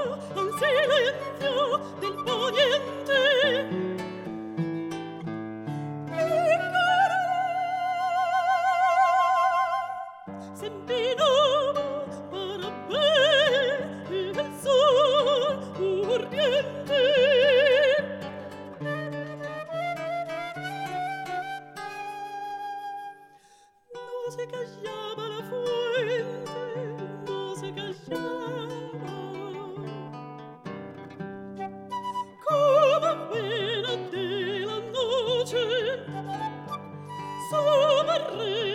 un silencio del poniente. Se empinaba para ver el sol urdiente. No se callaba la fuente, no se callaba. Como en pena de la noche, su barrera